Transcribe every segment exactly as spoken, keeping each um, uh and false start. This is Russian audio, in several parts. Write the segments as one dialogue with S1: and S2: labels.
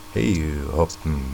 S1: Hey, hopp.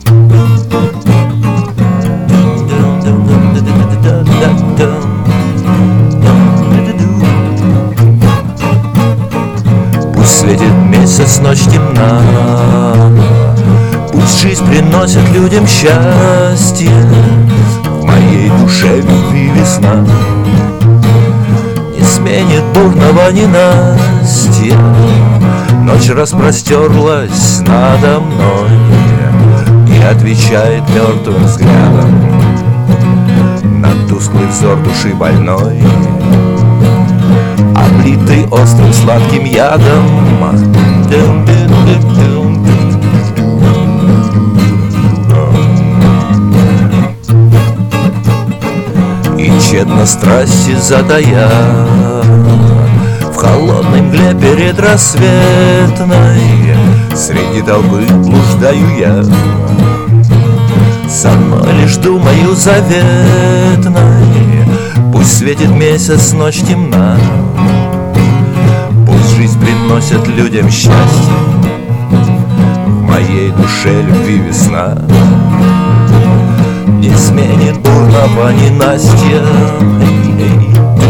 S1: Пусть светит месяц, ночь темна, пусть жизнь приносит людям счастье, в моей душе любви весна не сменит бурного ненастья. Ночь распростерлась надо мной и отвечает мертвым взглядом на тусклый взор души больной, облитый острым сладким ядом. И тщетно страсти затая в холодной мгле перед рассветной, среди толпы блуждаю я, со мной лишь думаю заветной. Пусть светит месяц, ночь темна, пусть жизнь приносит людям счастье, в моей душе любви весна не сменит бурного ненастья.